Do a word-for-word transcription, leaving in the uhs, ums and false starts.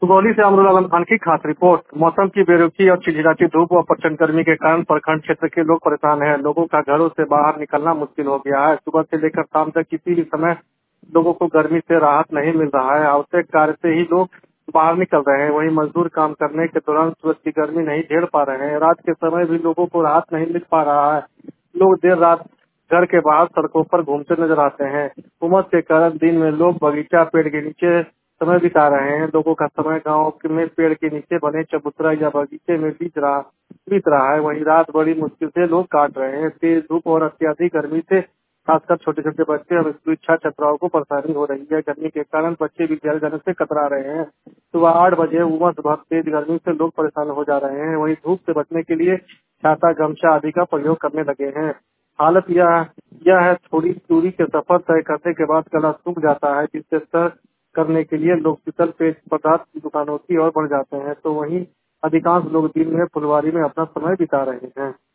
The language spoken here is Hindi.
सुगौली से अमरुल आलम खान की खास रिपोर्ट। मौसम की बेरुखी और चिलचिलाती धूप व प्रचंड गर्मी के कारण प्रखंड क्षेत्र के लोग परेशान हैं। लोगों का घरों से बाहर निकलना मुश्किल हो गया है। सुबह से लेकर शाम तक किसी भी समय लोगों को गर्मी से राहत नहीं मिल रहा है। आवश्यक कार्य से ही लोग बाहर निकल रहे हैं। वहीं मजदूर काम करने के दौरान सूरज की गर्मी नहीं झेल पा रहे हैं। रात के समय भी लोगों को राहत नहीं मिल पा रहा है। लोग देर रात घर के बाहर सड़कों पर घूमते नजर आते हैं। उमस के कारण दिन में लोग बगीचा पेड़ के नीचे समय बिता रहे हैं। लोगों का समय गांव में पेड़ के नीचे बने चबूतरा या बगीचे में बीत रहा बीत रहा है। वहीं रात बड़ी मुश्किल से लोग काट रहे हैं। तेज धूप और अत्याधिक गर्मी से खासकर छोटे छोटे बच्चे और स्कूली छात्र छात्राओं को परेशानी हो रही है। गर्मी के कारण बच्चे विद्यालय जाने से कतरा रहे हैं। सुबह आठ बजे उमस भर तेज गर्मी से लोग परेशान हो जा रहे हैं। वहीं धूप से बचने के लिए छाता, गमछा आदि का प्रयोग करने लगे हैं। हालत यह यह है थोड़ी दूरी के सफर तय करने के बाद गला सूख जाता है, जिससे सर करने के लिए लोग शीतल पेय पदार्थ की दुकानों की ओर बढ़ जाते हैं। तो वहीं अधिकांश लोग दिन में फुलवारी में अपना समय बिता रहे हैं।